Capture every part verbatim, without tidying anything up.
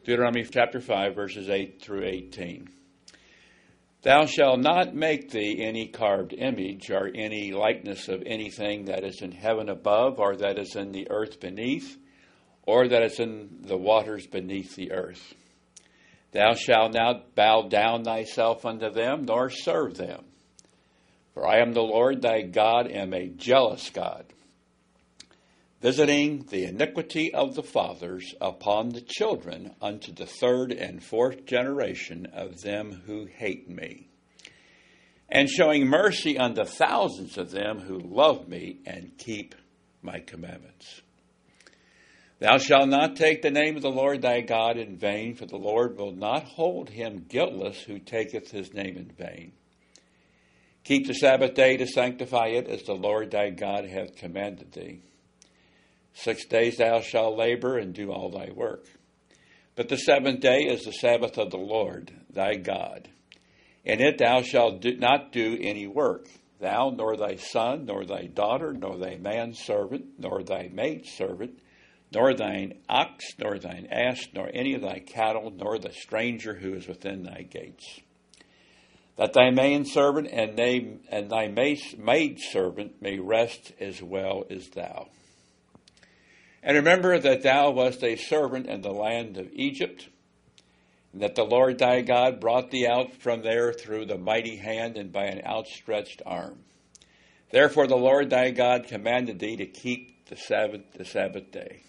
Deuteronomy chapter five, verses eight through eighteen. Thou shalt not make thee any carved image or any likeness of anything that is in heaven above, or that is in the earth beneath, or that is in the waters beneath the earth. Thou shalt not bow down thyself unto them, nor serve them. For I am the Lord thy God, am a jealous God, visiting the iniquity of the fathers upon the children unto the third and fourth generation of them who hate me, and showing mercy unto thousands of them who love me and keep my commandments. Thou shalt not take the name of the Lord thy God in vain, for the Lord will not hold him guiltless who taketh his name in vain. Keep the Sabbath day to sanctify it, as the Lord thy God hath commanded thee. Six days thou shalt labor and do all thy work. But the seventh day is the Sabbath of the Lord thy God. In it thou shalt do, not do any work, thou, nor thy son, nor thy daughter, nor thy manservant, nor thy maidservant, nor thine ox, nor thine ass, nor any of thy cattle, nor the stranger who is within thy gates. That thy manservant and, they, and thy maidservant may rest as well as thou. And remember that thou wast a servant in the land of Egypt, and that the Lord thy God brought thee out from there through the mighty hand and by an outstretched arm. Therefore the Lord thy God commanded thee to keep the Sabbath, the Sabbath day.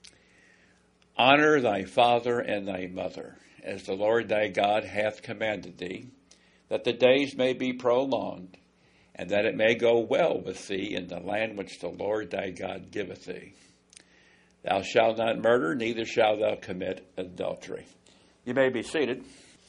Honor thy father and thy mother, as the Lord thy God hath commanded thee, that the days may be prolonged, and that it may go well with thee in the land which the Lord thy God giveth thee. Thou shalt not murder, neither shalt thou commit adultery. You may be seated.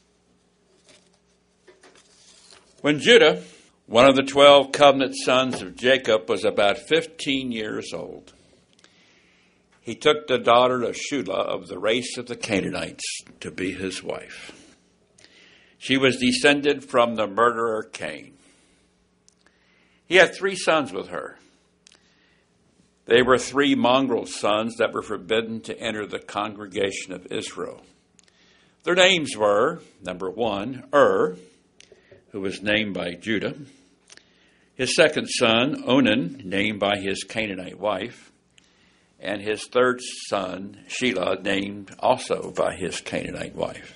When Judah, one of the twelve covenant sons of Jacob, was about fifteen years old, he took the daughter of Shula of the race of the Canaanites to be his wife. She was descended from the murderer Cain. He had three sons with her. They were three mongrel sons that were forbidden to enter the congregation of Israel. Their names were, number one, Ur, who was named by Judah. His second son, Onan, named by his Canaanite wife. And his third son, Shelah, named also by his Canaanite wife.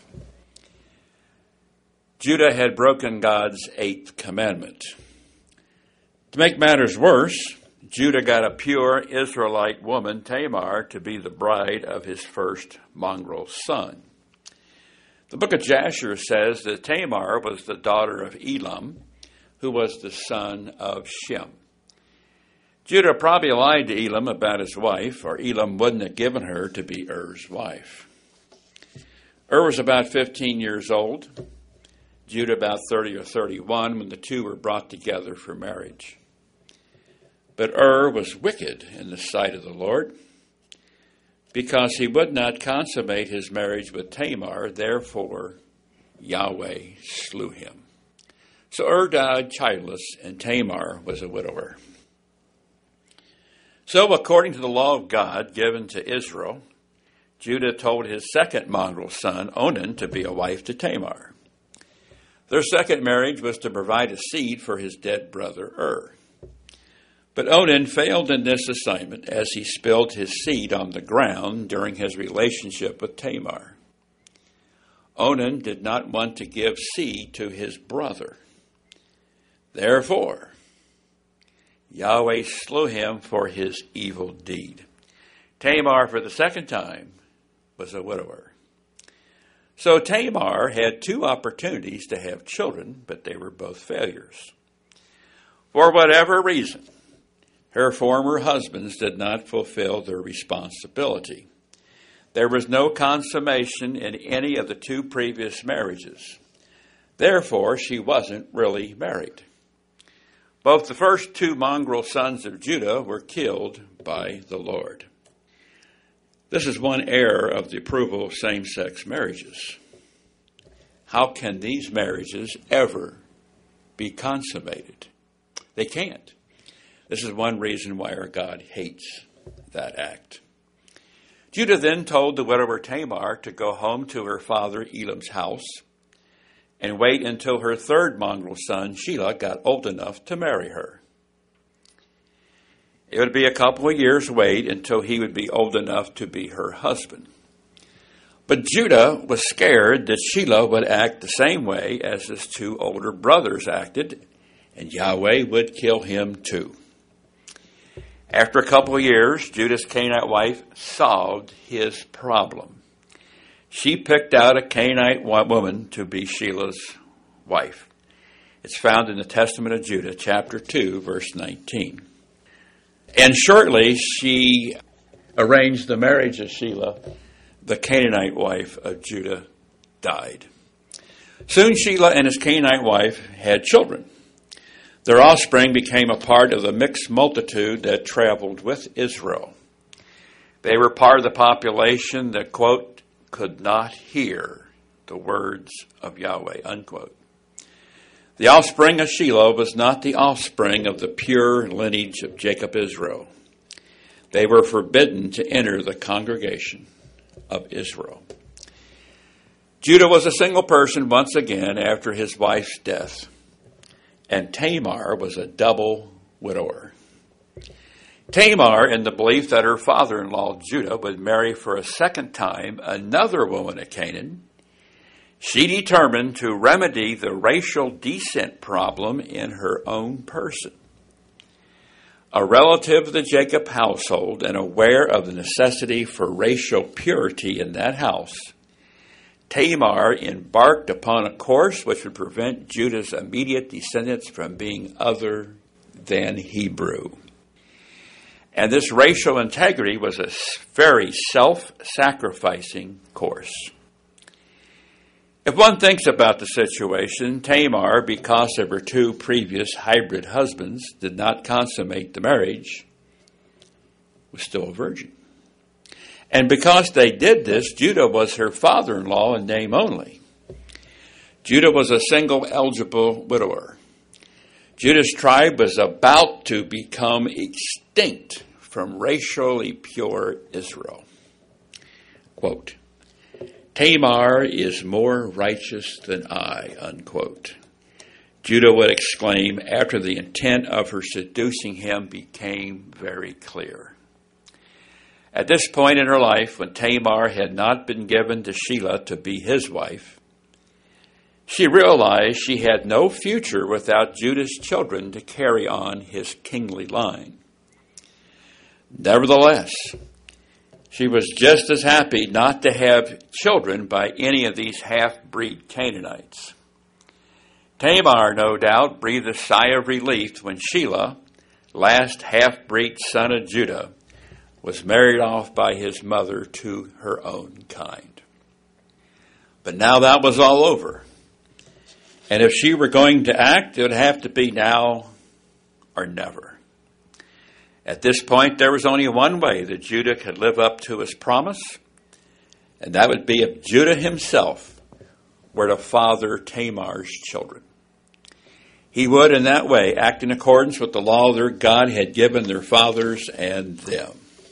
Judah had broken God's eighth commandment. To make matters worse, Judah got a pure Israelite woman, Tamar, to be the bride of his first mongrel son. The book of Jasher says that Tamar was the daughter of Elam, who was the son of Shem. Judah probably lied to Elam about his wife, or Elam wouldn't have given her to be Er's wife. Ur was about fifteen years old, Judah about thirty or thirty-one, when the two were brought together for marriage. But Ur was wicked in the sight of the Lord, because he would not consummate his marriage with Tamar. Therefore Yahweh slew him. So Ur died childless, and Tamar was a widower. So according to the law of God given to Israel, Judah told his second mongrel son, Onan, to be a wife to Tamar. Their second marriage was to provide a seed for his dead brother Ur. But Onan failed in this assignment as he spilled his seed on the ground during his relationship with Tamar. Onan did not want to give seed to his brother. Therefore, Yahweh slew him for his evil deed. Tamar, for the second time, was a widower. So Tamar had two opportunities to have children, but they were both failures. For whatever reason, her former husbands did not fulfill their responsibility. There was no consummation in any of the two previous marriages. Therefore, she wasn't really married. Both the first two mongrel sons of Judah were killed by the Lord. This is one error of the approval of same-sex marriages. How can these marriages ever be consummated? They can't. This is one reason why our God hates that act. Judah then told the widower Tamar to go home to her father Elam's house and wait until her third mongrel son, Shelah, got old enough to marry her. It would be a couple of years' wait until he would be old enough to be her husband. But Judah was scared that Shelah would act the same way as his two older brothers acted, and Yahweh would kill him too. After a couple of years, Judah's Canaanite wife solved his problem. She picked out a Canaanite woman to be Shelah's wife. It's found in the Testament of Judah, chapter two, verse nineteen. And shortly, she arranged the marriage of Shelah. The Canaanite wife of Judah died. Soon Shelah and his Canaanite wife had children. Their offspring became a part of the mixed multitude that traveled with Israel. They were part of the population that, quote, could not hear the words of Yahweh, unquote. The offspring of Shelah was not the offspring of the pure lineage of Jacob Israel. They were forbidden to enter the congregation of Israel. Judah was a single person once again after his wife's death, and Tamar was a double widower. Tamar, in the belief that her father-in-law Judah would marry for a second time another woman of Canaan, she determined to remedy the racial descent problem in her own person. A relative of the Jacob household and aware of the necessity for racial purity in that house, Tamar embarked upon a course which would prevent Judah's immediate descendants from being other than Hebrew. And this racial integrity was a very self-sacrificing course. If one thinks about the situation, Tamar, because of her two previous hybrid husbands, did not consummate the marriage, was still a virgin. And because they did this, Judah was her father-in-law in name only. Judah was a single eligible widower. Judah's tribe was about to become extinct from racially pure Israel. Quote, Tamar is more righteous than I, unquote. Judah would exclaim after the intent of her seducing him became very clear. At this point in her life, when Tamar had not been given to Shelah to be his wife, she realized she had no future without Judah's children to carry on his kingly line. Nevertheless, she was just as happy not to have children by any of these half-breed Canaanites. Tamar, no doubt, breathed a sigh of relief when Shelah, last half-breed son of Judah, was married off by his mother to her own kind. But now that was all over. And if she were going to act, it would have to be now or never. At this point, there was only one way that Judah could live up to his promise, and that would be if Judah himself were to father Tamar's children. He would, in that way, act in accordance with the law their God had given their fathers and them.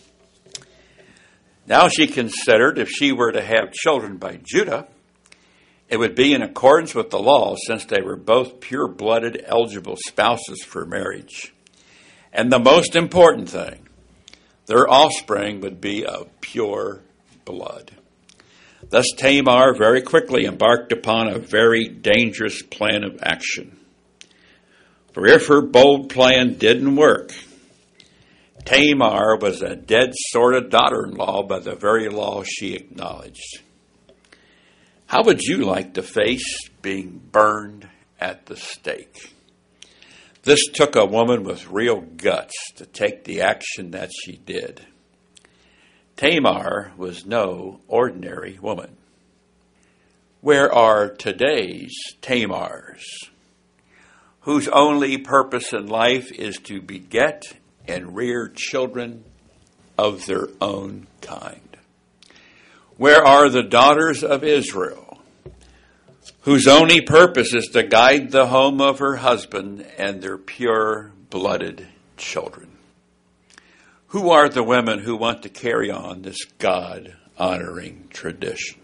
Now she considered if she were to have children by Judah, it would be in accordance with the law, since they were both pure-blooded eligible spouses for marriage. And the most important thing, their offspring would be of pure blood. Thus Tamar very quickly embarked upon a very dangerous plan of action. For if her bold plan didn't work, Tamar was a dead sort of daughter-in-law by the very law she acknowledged. How would you like to face being burned at the stake? This took a woman with real guts to take the action that she did. Tamar was no ordinary woman. Where are today's Tamars, whose only purpose in life is to beget and rear children of their own kind? Where are the daughters of Israel, whose only purpose is to guide the home of her husband and their pure-blooded children? Who are the women who want to carry on this God-honoring tradition?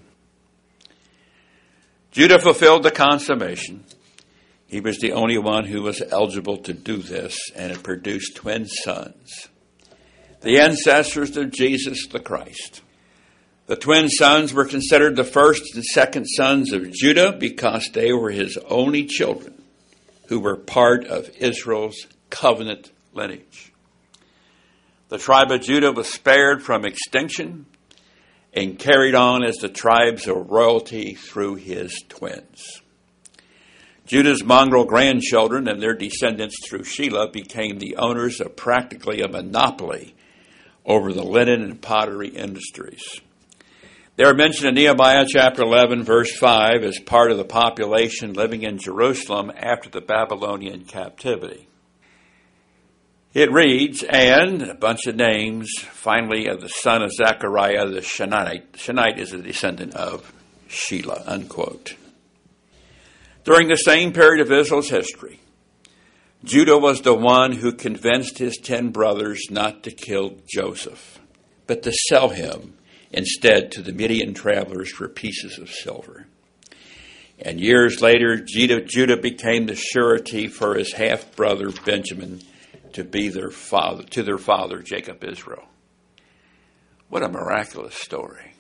Judah fulfilled the consummation. He was the only one who was eligible to do this, and it produced twin sons, the ancestors of Jesus the Christ. The twin sons were considered the first and second sons of Judah because they were his only children who were part of Israel's covenant lineage. The tribe of Judah was spared from extinction and carried on as the tribes of royalty through his twins. Judah's mongrel grandchildren and their descendants through Shelah became the owners of practically a monopoly over the linen and pottery industries. They are mentioned in Nehemiah chapter eleven, verse five, as part of the population living in Jerusalem after the Babylonian captivity. It reads, and a bunch of names, finally, of the son of Zechariah the Shunite. Shunite is a descendant of Shelah, unquote. During the same period of Israel's history, Judah was the one who convinced his ten brothers not to kill Joseph, but to sell him instead to the Midian travelers for pieces of silver. And years later, Judah, Judah became the surety for his half-brother Benjamin to be their father, to their father Jacob Israel. What a miraculous story.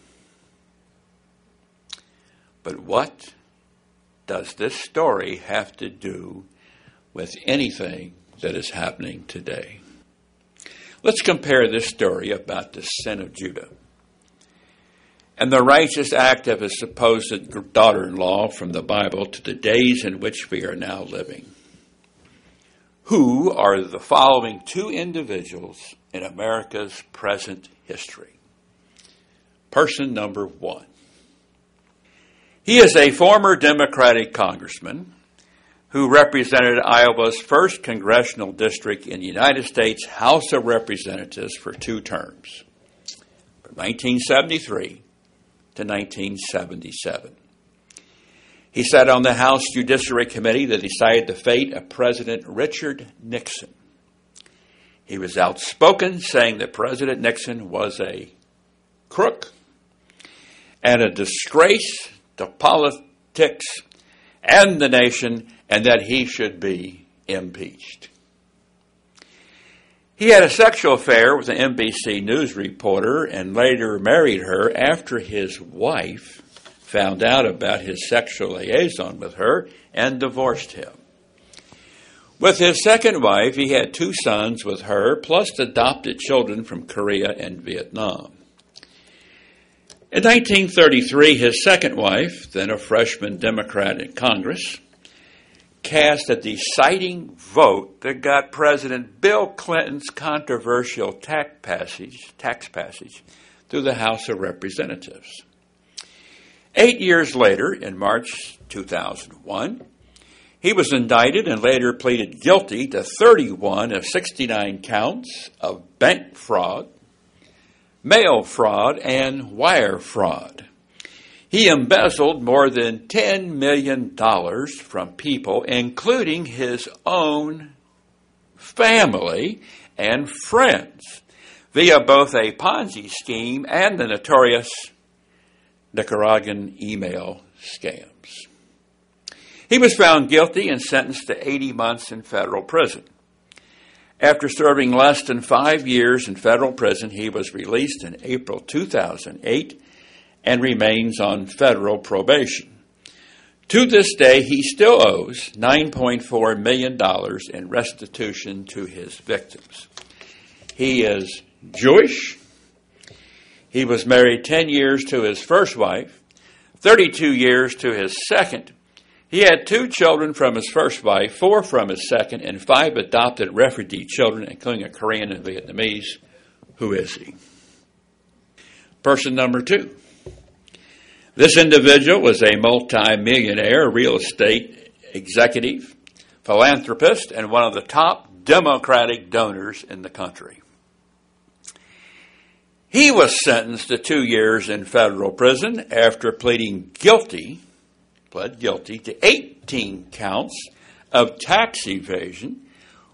But what does this story have to do with anything that is happening today? Let's compare this story about the sin of Judah and the righteous act of his supposed daughter-in-law from the Bible to the days in which we are now living. Who are the following two individuals in America's present history? Person number one. He is a former Democratic congressman who represented Iowa's first congressional district in the United States House of Representatives for two terms, from nineteen seventy-three to nineteen seventy-seven. He sat on the House Judiciary Committee that decided the fate of President Richard Nixon. He was outspoken, saying that President Nixon was a crook and a disgrace to politics and the nation, and that he should be impeached. He had a sexual affair with an N B C News reporter and later married her after his wife found out about his sexual liaison with her and divorced him. With his second wife, he had two sons with her, plus adopted children from Korea and Vietnam. In nineteen thirty-three, his second wife, then a freshman Democrat in Congress, cast a deciding vote that got President Bill Clinton's controversial tax passage, tax passage through the House of Representatives. Eight years later, in March two thousand one, he was indicted and later pleaded guilty to thirty-one of sixty-nine counts of bank fraud, mail fraud, and wire fraud. He embezzled more than ten million dollars from people, including his own family and friends, via both a Ponzi scheme and the notorious Nicaraguan email scams. He was found guilty and sentenced to eighty months in federal prison. After serving less than five years in federal prison, he was released in April two thousand eight and remains on federal probation. To this day, he still owes nine point four million dollars in restitution to his victims. He is Jewish. He was married ten years to his first wife, thirty-two years to his second. He had two children from his first wife, four from his second, and five adopted refugee children, including a Korean and Vietnamese. Who is he? Person number two. This individual was a multi-millionaire real estate executive, philanthropist, and one of the top Democratic donors in the country. He was sentenced to two years in federal prison after pleading guilty, pled guilty to eighteen counts of tax evasion,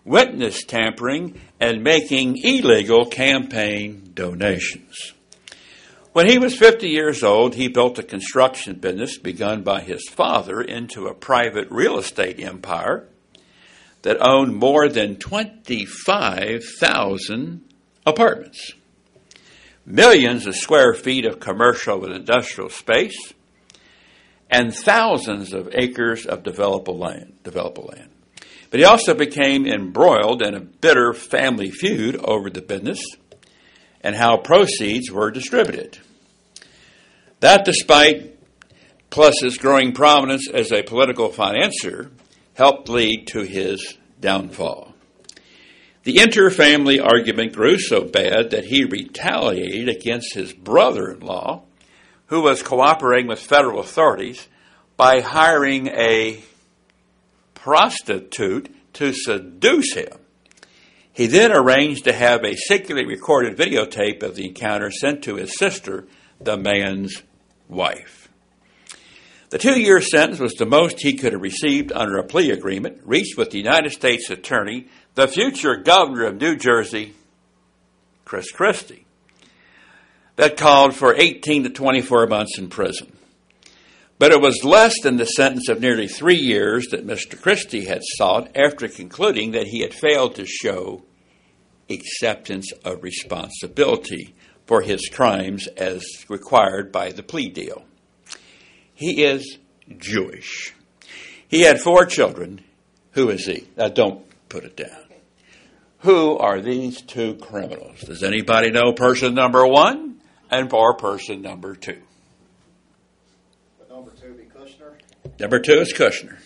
witness tampering, and making illegal campaign donations. When he was fifty years old, he built a construction business begun by his father into a private real estate empire that owned more than twenty-five thousand apartments, millions of square feet of commercial and industrial space, and thousands of acres of developable land. Developable land. But he also became embroiled in a bitter family feud over the business and how proceeds were distributed. That, despite plus his growing prominence as a political financier, helped lead to his downfall. The inter-family argument grew so bad that he retaliated against his brother-in-law, who was cooperating with federal authorities, by hiring a prostitute to seduce him. He then arranged to have a secretly recorded videotape of the encounter sent to his sister, the man's wife. The two-year sentence was the most he could have received under a plea agreement reached with the United States Attorney, the future governor of New Jersey, Chris Christie, that called for eighteen to twenty-four months in prison. But it was less than the sentence of nearly three years that Mister Christie had sought after concluding that he had failed to show acceptance of responsibility for his crimes as required by the plea deal. He is Jewish. He had four children. Who is he? Now, don't put it down. Who are these two criminals? Does anybody know person number one and or person number two? Number two be Kushner. Number two is Kushner.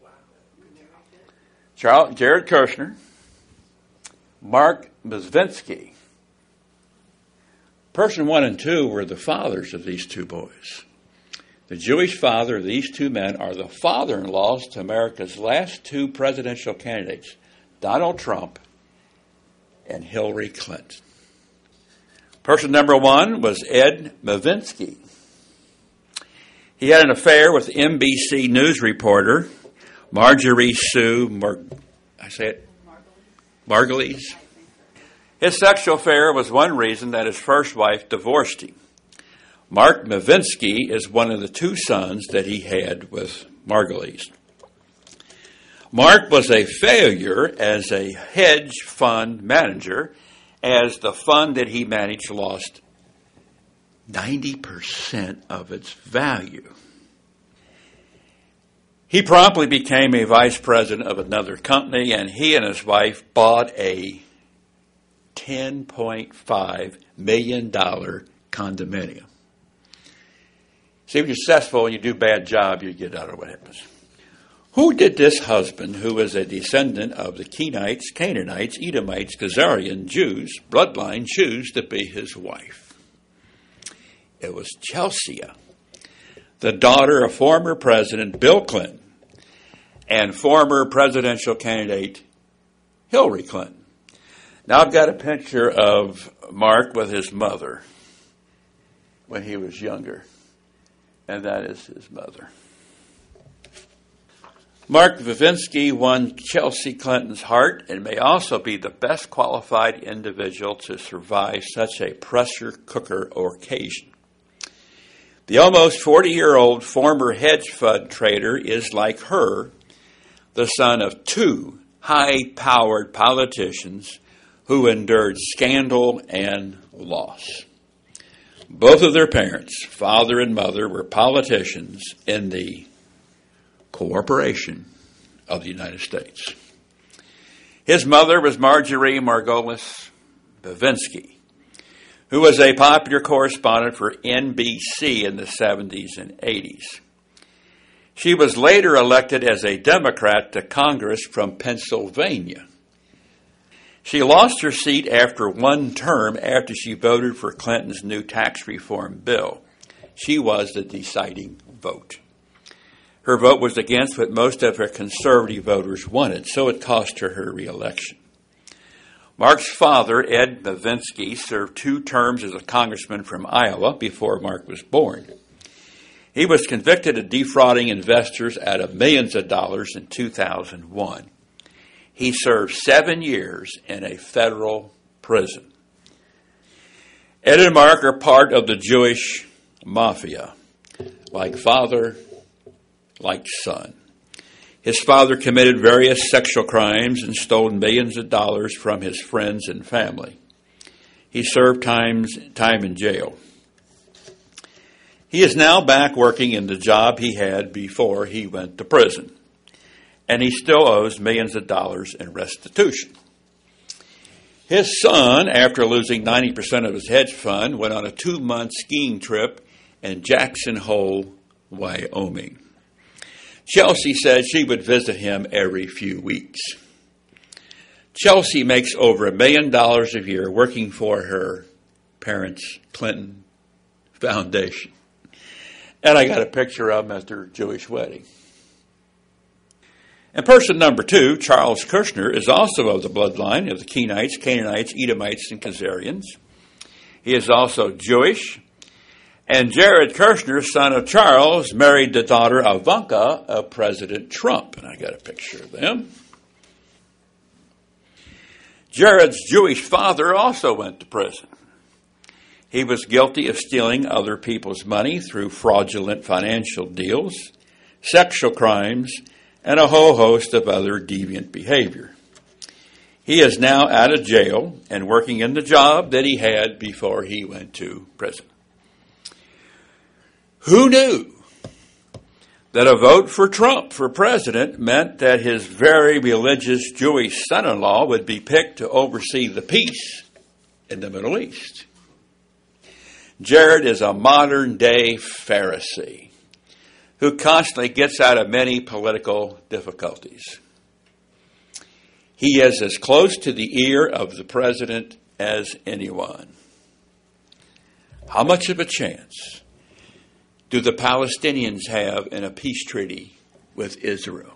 Charles, Jared Kushner. Mark Mezvinsky. Person one and two were the fathers of these two boys. The Jewish father of these two men are the father-in-laws to America's last two presidential candidates, Donald Trump and Hillary Clinton. Person number one was Ed Mezvinsky. He had an affair with N B C News reporter Marjorie Sue Mar- I say it? Margulies. His sexual affair was one reason that his first wife divorced him. Mark Mezvinsky is one of the two sons that he had with Margulies. Mark was a failure as a hedge fund manager, as the fund that he managed lost ninety percent of its value. He promptly became a vice president of another company, and he and his wife bought a ten point five million dollars condominium. See, if you're successful and you do a bad job, you get out of what happens. Who did this husband, who is a descendant of the Kenites, Canaanites, Edomites, Khazarian Jews, bloodline, choose to be his wife? It was Chelsea, the daughter of former President Bill Clinton and former presidential candidate Hillary Clinton. Now I've got a picture of Mark with his mother when he was younger, and that is his mother. Mark Mezvinsky won Chelsea Clinton's heart and may also be the best qualified individual to survive such a pressure cooker occasion. The almost forty-year-old former hedge fund trader is, like her, the son of two high-powered politicians who endured scandal and loss. Both of their parents, father and mother, were politicians in the Corporation of the United States. His mother was Marjorie Margolis Mezvinsky, who was a popular correspondent for N B C in the seventies and eighties. She was later elected as a Democrat to Congress from Pennsylvania. She lost her seat after one term after she voted for Clinton's new tax reform bill. She was the deciding vote. Her vote was against what most of her conservative voters wanted, so it cost her her reelection. Mark's father, Ed Mezvinsky, served two terms as a congressman from Iowa before Mark was born. He was convicted of defrauding investors out of millions of dollars in two thousand one. He served seven years in a federal prison. Ed and Mark are part of the Jewish mafia, like father, like son. His father committed various sexual crimes and stole millions of dollars from his friends and family. He served times, time in jail. He is now back working in the job he had before he went to prison, and he still owes millions of dollars in restitution. His son, after losing ninety percent of his hedge fund, went on a two-month skiing trip in Jackson Hole, Wyoming. Chelsea said she would visit him every few weeks. Chelsea makes over a million dollars a year working for her parents' Clinton Foundation. And I got a picture of him at their Jewish wedding. And person number two, Charles Kushner, is also of the bloodline of the Kenites, Canaanites, Edomites, and Khazarians. He is also Jewish. And Jared Kushner, son of Charles, married the daughter Ivanka of President Trump. And I got a picture of them. Jared's Jewish father also went to prison. He was guilty of stealing other people's money through fraudulent financial deals, sexual crimes, and a whole host of other deviant behavior. He is now out of jail and working in the job that he had before he went to prison. Who knew that a vote for Trump for president meant that his very religious Jewish son-in-law would be picked to oversee the peace in the Middle East? Jared is a modern-day Pharisee who constantly gets out of many political difficulties. He is as close to the ear of the president as anyone. How much of a chance do the Palestinians have in a peace treaty with Israel?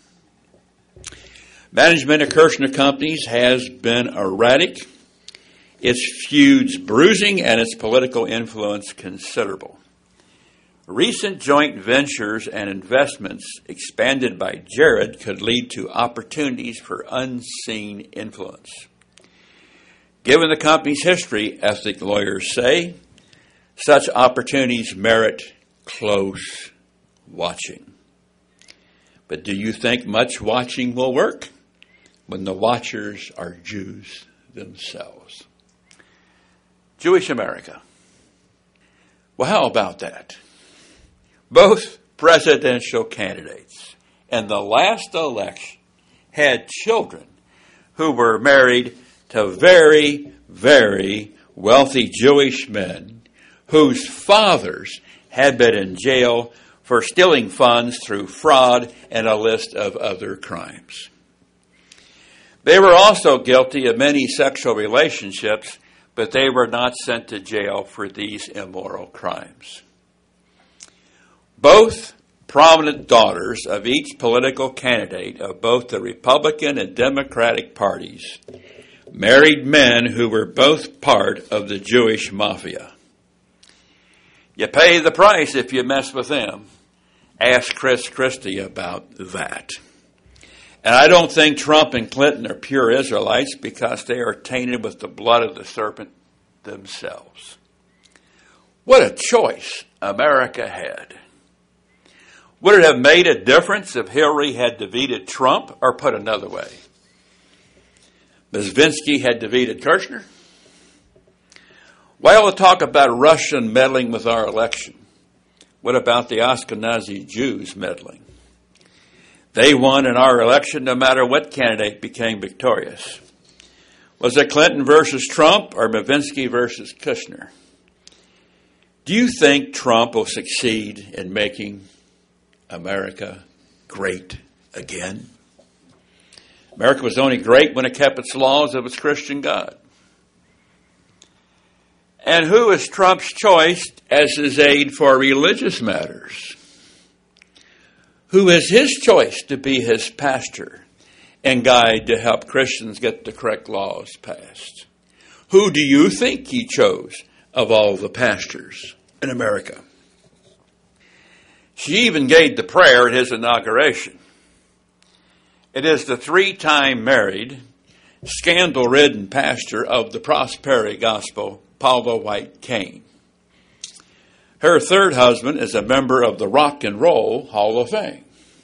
Management of Kirshner Companies has been erratic, its feuds bruising, and its political influence considerable. Recent joint ventures and investments expanded by Jared could lead to opportunities for unseen influence. Given the company's history, ethnic lawyers say, such opportunities merit close watching. But do you think much watching will work when the watchers are Jews themselves? Jewish America. Well, how about that? Both presidential candidates in the last election had children who were married to very, very wealthy Jewish men whose fathers had been in jail for stealing funds through fraud and a list of other crimes. They were also guilty of many sexual relationships, but they were not sent to jail for these immoral crimes. Both prominent daughters of each political candidate of both the Republican and Democratic parties married men who were both part of the Jewish mafia. You pay the price if you mess with them. Ask Chris Christie about that. And I don't think Trump and Clinton are pure Israelites because they are tainted with the blood of the serpent themselves. What a choice America had. Would it have made a difference if Hillary had defeated Trump? Or put another way, Brzezinski had defeated Kirshner? Why all the talk about Russian meddling with our election? What about the Ashkenazi Jews meddling? They won in our election no matter what candidate became victorious. Was it Clinton versus Trump or Brzezinski versus Kushner? Do you think Trump will succeed in making America great again? America was only great when it kept its laws of its Christian God. And who is Trump's choice as his aide for religious matters? Who is his choice to be his pastor and guide to help Christians get the correct laws passed? Who do you think he chose of all the pastors in America? She even gave the prayer at his inauguration. It is the three-time married, scandal-ridden pastor of the prosperity gospel, Paula White Cain. Her third husband is a member of the Rock and Roll Hall of Fame.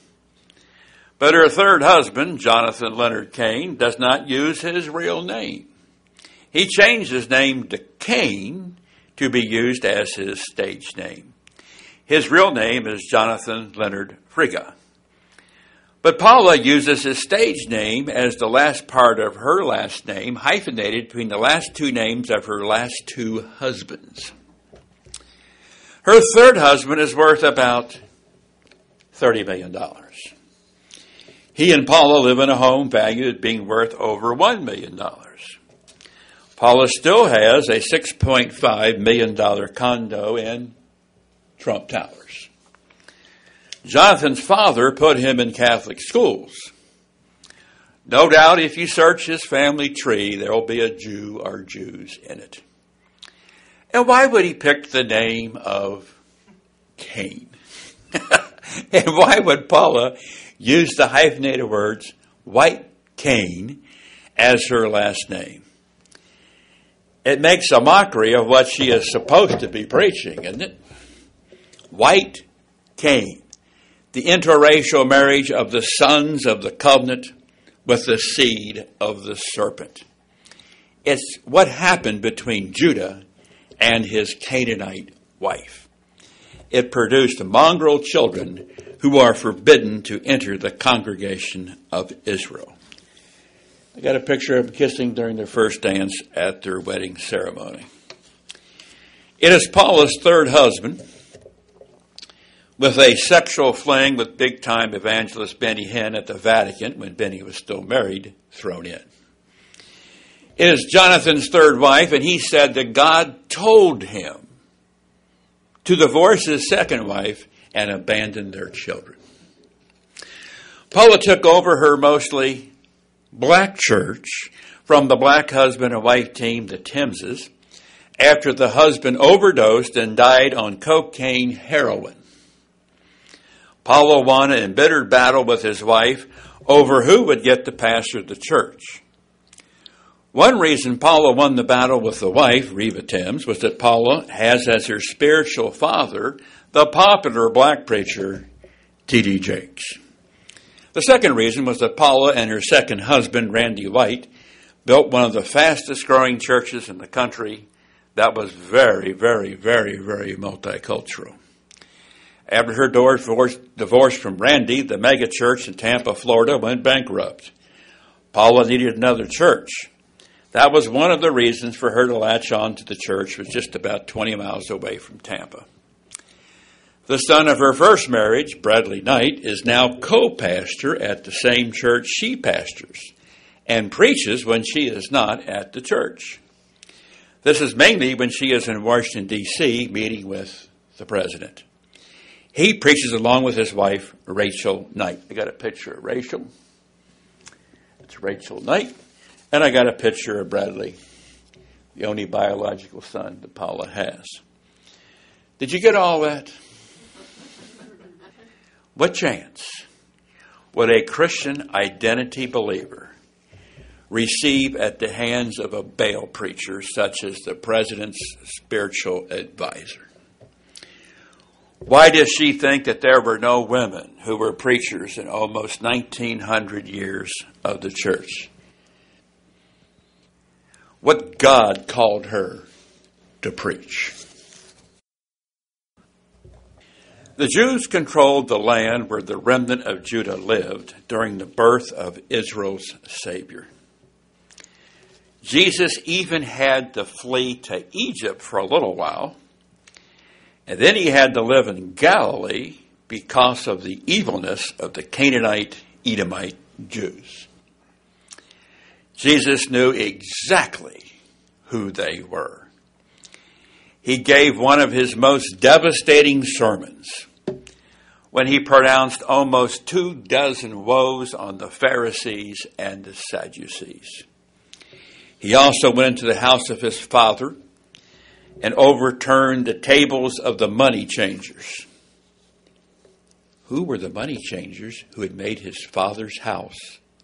But her third husband, Jonathan Leonard Cain, does not use his real name. He changed his name to Cain to be used as his stage name. His real name is Jonathan Leonard Frigga. But Paula uses his stage name as the last part of her last name, hyphenated between the last two names of her last two husbands. Her third husband is worth about thirty million dollars. He and Paula live in a home valued at being worth over one million dollars. Paula still has a six point five million dollars condo in Trump Towers. Jonathan's father put him in Catholic schools. No doubt if you search his family tree, there will be a Jew or Jews in it. And why would he pick the name of Cain? And why would Paula use the hyphenated words White Cain as her last name? It makes a mockery of what she is supposed to be preaching, isn't it? White Cain, the interracial marriage of the sons of the covenant with the seed of the serpent. It's what happened between Judah and his Canaanite wife. It produced mongrel children who are forbidden to enter the congregation of Israel. I got a picture of them kissing during their first dance at their wedding ceremony. It is Paula's third husband, with a sexual fling with big-time evangelist Benny Hinn at the Vatican when Benny was still married, thrown in. It is Jonathan's third wife, and he said that God told him to divorce his second wife and abandon their children. Paula took over her mostly black church from the black husband and wife team, the Timses, after the husband overdosed and died on cocaine heroin. Paula won an embittered battle with his wife over who would get to pastor the church. One reason Paula won the battle with the wife, Reva Timms, was that Paula has as her spiritual father the popular black preacher, T D Jakes. The second reason was that Paula and her second husband, Randy White, built one of the fastest growing churches in the country that was very, very, very, very multicultural. After her divorce, divorce from Randy, the mega church in Tampa, Florida went bankrupt. Paula needed another church. That was one of the reasons for her to latch on to the church, which was just about twenty miles away from Tampa. The son of her first marriage, Bradley Knight, is now co-pastor at the same church she pastors and preaches when she is not at the church. This is mainly when she is in Washington, D C, meeting with the president. He preaches along with his wife, Rachel Knight. I got a picture of Rachel. It's Rachel Knight. And I got a picture of Bradley, the only biological son that Paula has. Did you get all that? What chance would a Christian identity believer receive at the hands of a Baal preacher such as the president's spiritual advisor? Why does she think that there were no women who were preachers in almost nineteen hundred years of the church? What God called her to preach. The Jews controlled the land where the remnant of Judah lived during the birth of Israel's Savior. Jesus even had to flee to Egypt for a little while, and then he had to live in Galilee because of the evilness of the Canaanite, Edomite Jews. Jesus knew exactly who they were. He gave one of his most devastating sermons when he pronounced almost two dozen woes on the Pharisees and the Sadducees. He also went into the house of his father and overturned the tables of the money changers. Who were the money changers who had made his father's house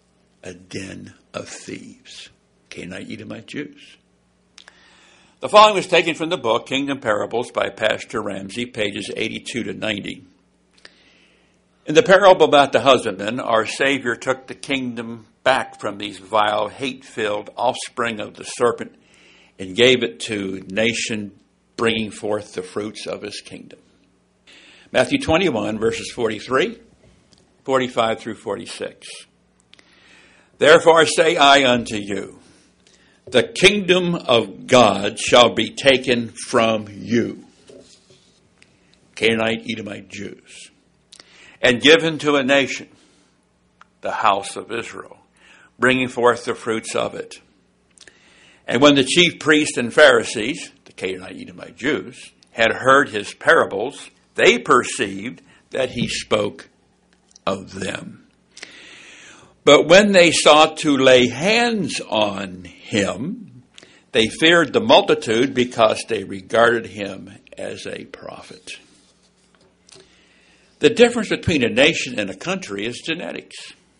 a den of thieves. Canaanite, Edomite Jews. The following was taken from the book Kingdom Parables by Pastor Ramsey, pages eighty-two to ninety. In the parable about the husbandman, our Savior took the kingdom back from these vile, hate-filled offspring of the serpent and gave it to a nation bringing forth the fruits of his kingdom. Matthew twenty-one, verses forty-three, forty-five through forty-six. Therefore say I unto you, the kingdom of God shall be taken from you, Canaanite, Edomite Jews, and given to a nation, the house of Israel, bringing forth the fruits of it. And when the chief priests and Pharisees, the Canaanite, Edomite Jews, had heard his parables, they perceived that he spoke of them. But when they sought to lay hands on him, they feared the multitude because they regarded him as a prophet. The difference between a nation and a country is genetics.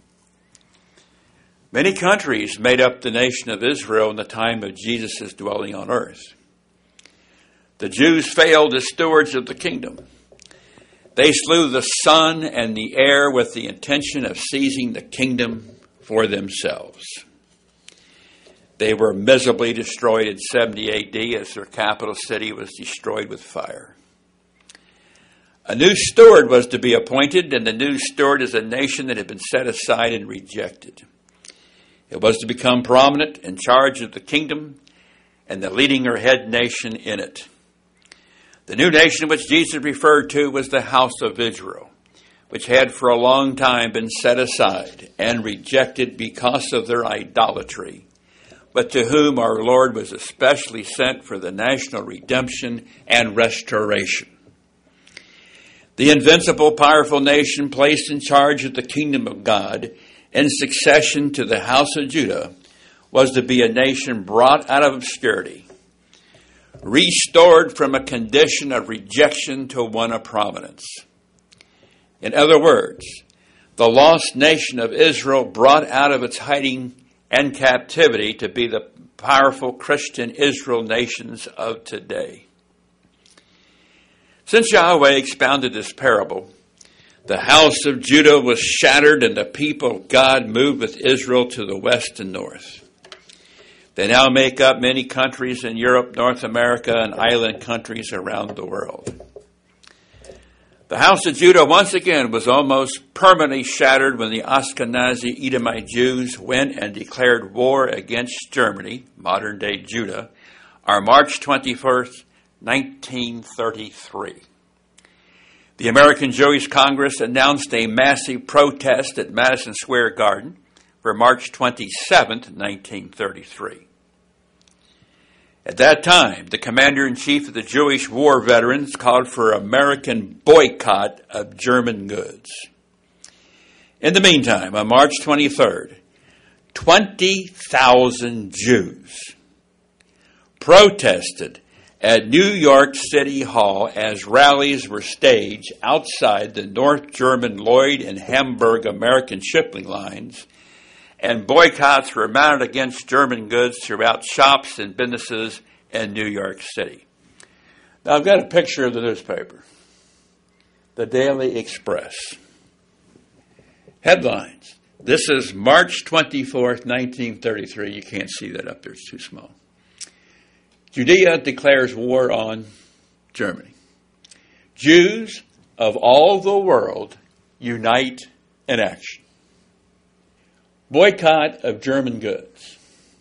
Many countries made up the nation of Israel in the time of Jesus' dwelling on earth. The Jews failed as stewards of the kingdom. They slew the son and the heir with the intention of seizing the kingdom for themselves. They were miserably destroyed in seventy A D as their capital city was destroyed with fire. A new steward was to be appointed, and the new steward is a nation that had been set aside and rejected. It was to become prominent in charge of the kingdom and the leading or head nation in it. The new nation which Jesus referred to was the house of Israel, which had for a long time been set aside and rejected because of their idolatry, but to whom our Lord was especially sent for the national redemption and restoration. The invincible, powerful nation placed in charge of the kingdom of God in succession to the house of Judah was to be a nation brought out of obscurity, restored from a condition of rejection to one of prominence. In other words, the lost nation of Israel brought out of its hiding and captivity to be the powerful Christian Israel nations of today. Since Yahweh expounded this parable, the house of Judah was shattered and the people of God moved with Israel to the west and north. They now make up many countries in Europe, North America, and island countries around the world. The house of Judah once again was almost permanently shattered when the Ashkenazi Edomite Jews went and declared war against Germany, modern-day Judah, on March twenty-first, nineteen thirty-three. The American Jewish Congress announced a massive protest at Madison Square Garden for March twenty-seventh, nineteen thirty-three. At that time, the commander-in-chief of the Jewish war veterans called for American boycott of German goods. In the meantime, on March twenty-third, twenty thousand Jews protested at New York City Hall as rallies were staged outside the North German Lloyd and Hamburg American shipping lines, and boycotts were mounted against German goods throughout shops and businesses in New York City. Now, I've got a picture of the newspaper, the Daily Express. Headlines. This is March twenty-fourth, nineteen thirty-three. You can't see that up there. It's too small. Judea declares war on Germany. Jews of all the world unite in action. Boycott of German goods.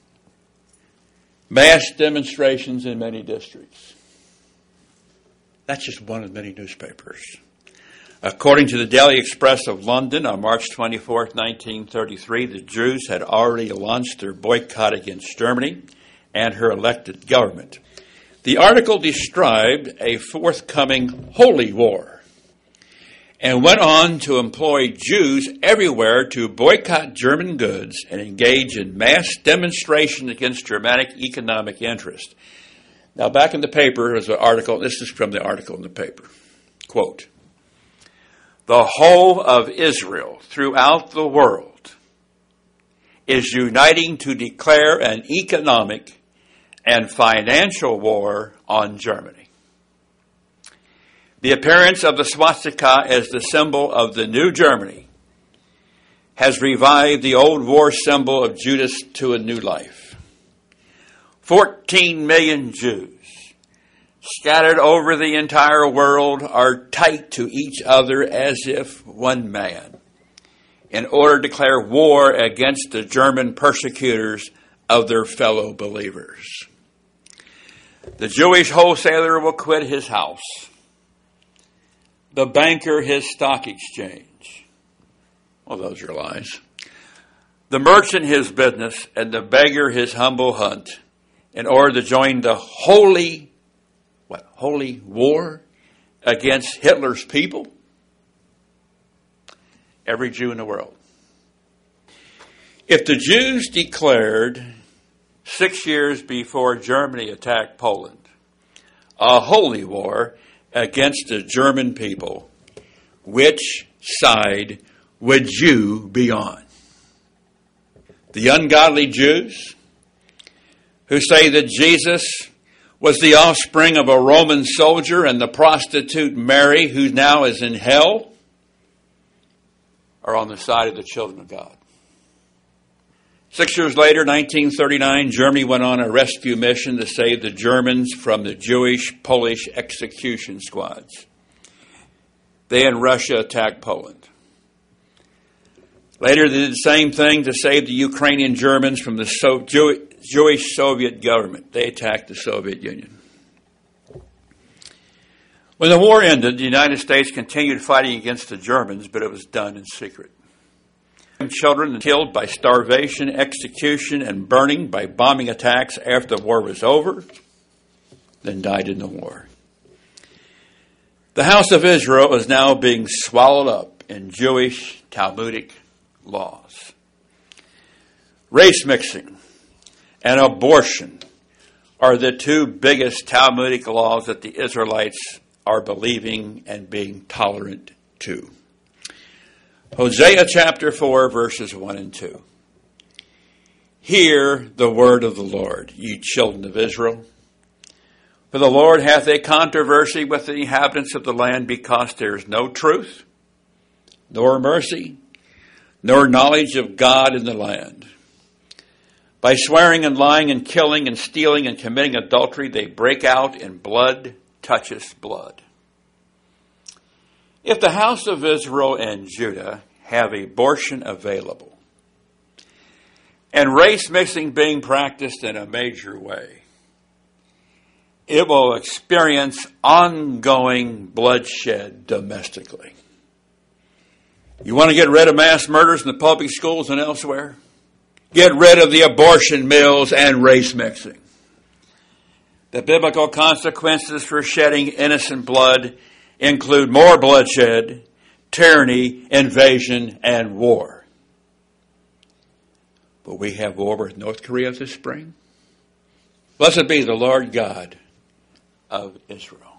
Mass demonstrations in many districts. That's just one of many newspapers. According to the Daily Express of London, on March twenty-fourth, nineteen thirty-three, the Jews had already launched their boycott against Germany and her elected government. The article described a forthcoming holy war and went on to employ Jews everywhere to boycott German goods and engage in mass demonstrations against Germanic economic interest. Now, back in the paper was an article. This is from the article in the paper. Quote, "The whole of Israel throughout the world is uniting to declare an economic and financial war on Germany. The appearance of the swastika as the symbol of the new Germany has revived the old war symbol of Judas to a new life. Fourteen million Jews scattered over the entire world are tight to each other as if one man in order to declare war against the German persecutors of their fellow believers. The Jewish wholesaler will quit his house, the banker his stock exchange. Well, those are lies. The merchant his business, and the beggar his humble hunt, in order to join the holy, what, holy war against Hitler's people? Every Jew in the world. If the Jews declared six years before Germany attacked Poland a holy war against the German people, which side would you be on? The ungodly Jews who say that Jesus was the offspring of a Roman soldier and the prostitute Mary, who now is in hell, are on the side of the children of God. Six years later, nineteen thirty-nine, Germany went on a rescue mission to save the Germans from the Jewish-Polish execution squads. They and Russia attacked Poland. Later, they did the same thing to save the Ukrainian Germans from the so- Jew- Jewish Soviet government. They attacked the Soviet Union. When the war ended, the United States continued fighting against the Germans, but it was done in secret. Children killed by starvation, execution, and burning by bombing attacks after the war was over, then died in the war. The house of Israel is now being swallowed up in Jewish Talmudic laws. Race mixing and abortion are the two biggest Talmudic laws that the Israelites are believing and being tolerant to. Hosea chapter four, verses one and two. Hear the word of the Lord, ye children of Israel. For the Lord hath a controversy with the inhabitants of the land, because there is no truth, nor mercy, nor knowledge of God in the land. By swearing and lying and killing and stealing and committing adultery, they break out in blood toucheth blood. If the house of Israel and Judah have abortion available and race mixing being practiced in a major way, it will experience ongoing bloodshed domestically. You want to get rid of mass murders in the public schools and elsewhere? Get rid of the abortion mills and race mixing. The biblical consequences for shedding innocent blood include more bloodshed, tyranny, invasion, and war. But we have war with North Korea this spring. Blessed be the Lord God of Israel.